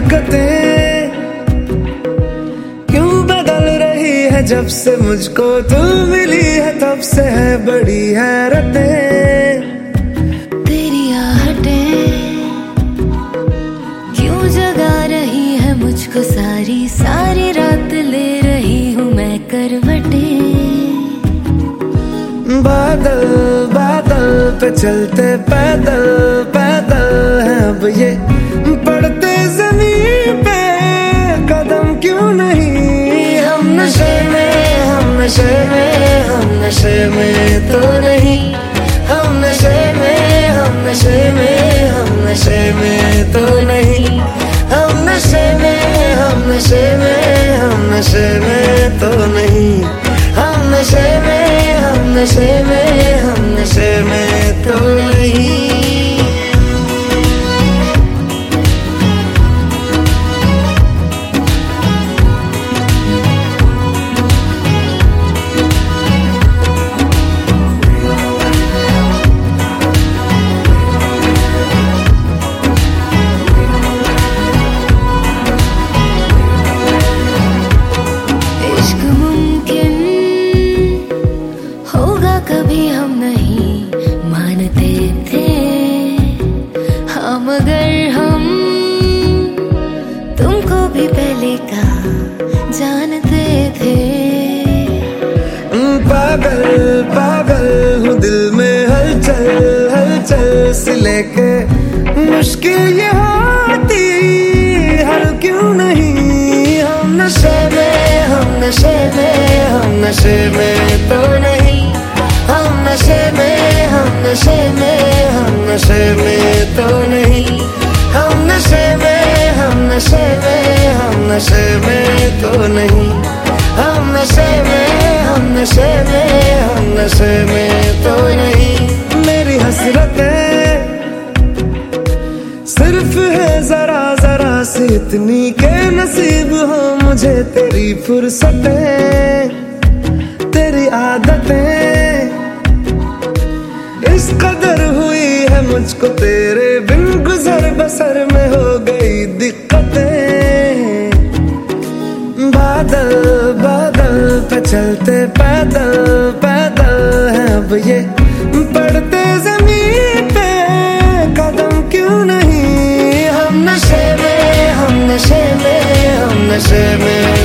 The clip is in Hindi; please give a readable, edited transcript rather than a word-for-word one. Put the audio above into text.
हरकतें क्यों बदल रही है जब से मुझको तू मिली है, तब से है बड़ी हैरतें। तेरी आहटें क्यों जगा रही है मुझको, सारी सारी रात ले रही हूँ मैं करवटें। बादल बादल पे चलते पैदल पैदल है अब ये, पड़ते जमीन पे कदम क्यों नहीं। हम नशे में, हम नशे में, हम नशे में तो नहीं। हम नशे में, हम नशे में, हम नशे में तो नहीं। हम नशे में, हम नशे में, हम नशे में तो नहीं। हम नशे में, हम नशे में, हम नशे में तो नहीं। कभी हम नहीं मानते थे, हम अगर हम तुमको भी पहले का जानते थे। पागल पागल हूँ दिल में हलचल हलचल से लेके, मुश्किल ये होती हल क्यों नहीं। हम नशे में, हम नशे में, हम नशे में तो नहीं। हम नशे में, हम नशे में, हम नशे में तो नहीं। हम नशे में, हम नशे में, हम नशे में तो नहीं। हम नशे में, हम नशे में, हम नशे में तो नहीं। मेरी हसरतें सिर्फ है जरा जरा सी इतनी के नसीब हो मुझे तेरी फुर्सतें, तेरी आदतें इस कदर हुई है मुझको तेरे बिन, गुजर बसर में हो गई दिक्कतें। बादल बादल पे चलते पैदल पैदल है अब ये, पड़ते जमीन पे कदम क्यों नहीं। हम नशे में, हम नशे में, हम नशे में